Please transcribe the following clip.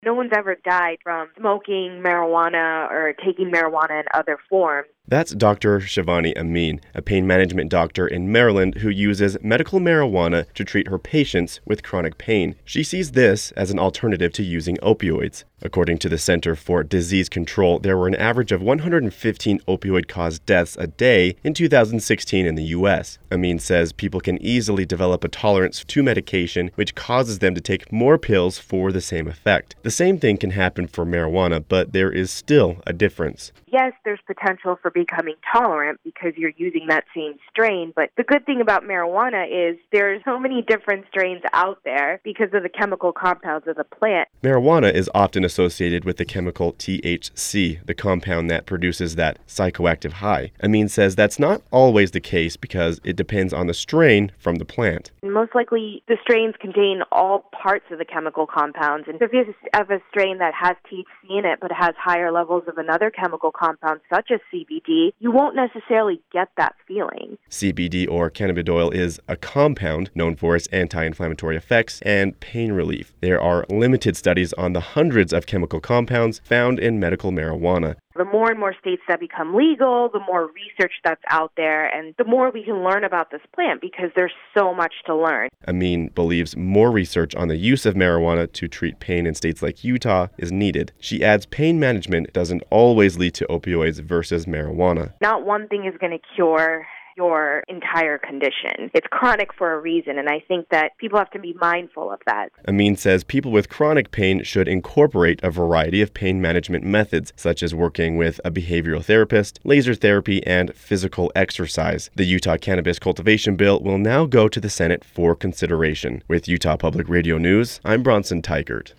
No one's ever died from smoking marijuana or taking marijuana in other forms. That's Dr. Shivani Amin, a pain management doctor in Maryland who uses medical marijuana to treat her patients with chronic pain. She sees this as an alternative to using opioids. According to the Center for Disease Control, there were an average of 115 opioid-caused deaths a day in 2016 in the U.S. Amin says people can easily develop a tolerance to medication, which causes them to take more pills for the same effect. The same thing can happen for marijuana, but there is still a difference. Yes, there's potential for becoming tolerant because you're using that same strain, but the good thing about marijuana is there's so many different strains out there because of the chemical compounds of the plant. Marijuana is often associated with the chemical THC, the compound that produces that psychoactive high. Amin says that's not always the case because it depends on the strain from the plant. Most likely, the strains contain all parts of the chemical compounds, and if you have a strain that has THC in it but has higher levels of another chemical compound such as CBD, you won't necessarily get that feeling. CBD, or cannabidiol, is a compound known for its anti-inflammatory effects and pain relief. There are limited studies on the hundreds of chemical compounds found in medical marijuana. The more and more states that become legal, the more research that's out there, and the more we can learn about this plant because there's so much to learn. Amin believes more research on the use of marijuana to treat pain in states like Utah is needed. She adds pain management doesn't always lead to opioids versus marijuana. Not one thing is going to cure your entire condition. It's chronic for a reason, and I think that people have to be mindful of that. Amin says people with chronic pain should incorporate a variety of pain management methods, such as working with a behavioral therapist, laser therapy, and physical exercise. The Utah Cannabis Cultivation Bill will now go to the Senate for consideration. With Utah Public Radio News, I'm Bronson Teichert.